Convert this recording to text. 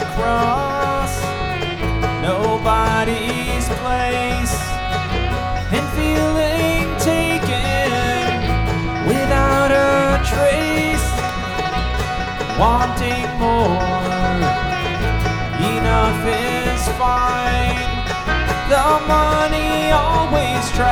across nobody's place and feeling taken without a trace, wanting more. Enough is fine. The money always tries